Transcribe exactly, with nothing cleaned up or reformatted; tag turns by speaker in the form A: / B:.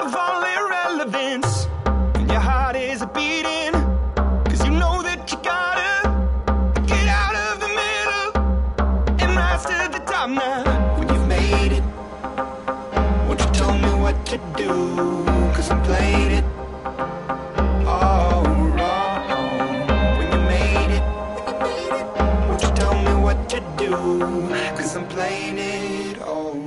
A: of all irrelevance when your heart is beating, cause you know that you gotta get out of the middle and rise to the top now. When you've made it, won't you tell me what to do, cause I'm playing it all wrong. When you made it, won't you tell me what to do, cause I'm playing it all